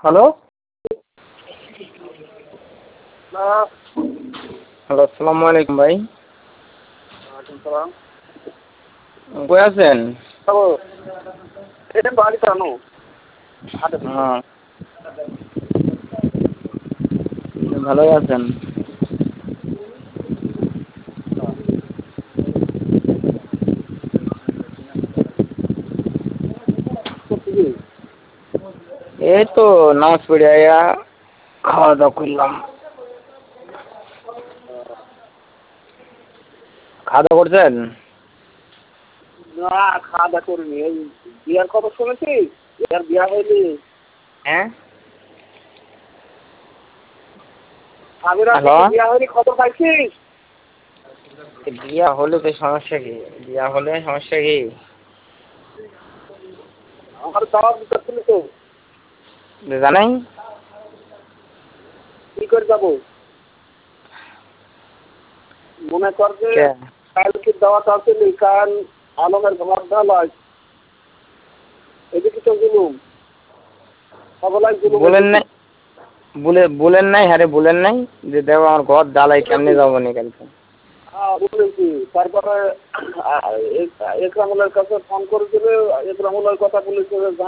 Hello hello, আসসালামু আলাইকুম ভাই। কই আছেন? হ্যাঁ, ভালোই আছেন? এই তো নামাজ পড়ে আয়া খাওয়া দাওয়া করলাম। খাওয়া দাওয়া করছেন? না, খাওয়া দাওয়া করিনি। এই বিয়ার খবর শুনেছিস? বিয়ার বিয়া হয়নি। হ্যাঁ, স্বামীরা হ্যালো। বিয়া হয়নি, খবর পাইছিস? বিয়া হলে তো সমস্যা কি? বিয়া হলে সমস্যা কি? আমার দাওয়াত দিতে ছিল তো, জানাই। কি করে যাবো? মনে কর যে কে? কালকে দাওয়াত আসেনি, কারণ আলমের ঘর ঢালাই। এদিকে তো জুলুম, সবলাই জুলুম। বলেন নাই, বলেন নাই, হ্যাঁ রে, বলেন নাই যে দেখো আমার ঘর ডালাই কেমনে যাবো নি কালকে। হ্যাঁ বলেছি। তারপরে একরামুলের কাছে ফোন করে দিলে, একরামুলের কথা বলেছে